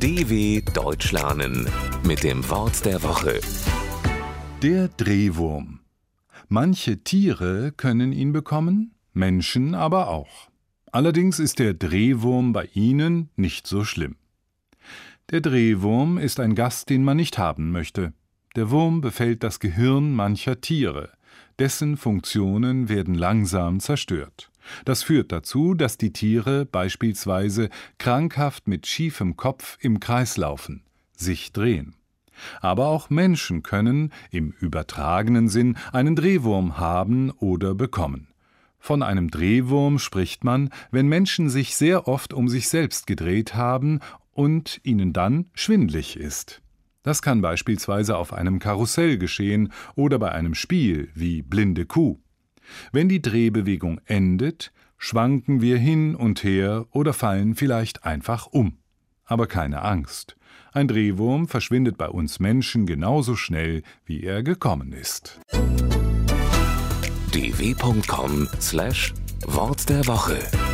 DW Deutsch lernen mit dem Wort der Woche. Der Drehwurm. Manche Tiere können ihn bekommen, Menschen aber auch. Allerdings ist der Drehwurm bei ihnen nicht so schlimm. Der Drehwurm ist ein Gast, den man nicht haben möchte. Der Wurm befällt das Gehirn mancher Tiere. Dessen Funktionen werden langsam zerstört. Das führt dazu, dass die Tiere beispielsweise krankhaft mit schiefem Kopf im Kreis laufen, sich drehen. Aber auch Menschen können, im übertragenen Sinn, einen Drehwurm haben oder bekommen. Von einem Drehwurm spricht man, wenn Menschen sich sehr oft um sich selbst gedreht haben und ihnen dann schwindlig ist. Das kann beispielsweise auf einem Karussell geschehen oder bei einem Spiel wie Blinde Kuh. Wenn die Drehbewegung endet, schwanken wir hin und her oder fallen vielleicht einfach um. Aber keine Angst. Ein Drehwurm verschwindet bei uns Menschen genauso schnell, wie er gekommen ist. dw.com/Wort der Woche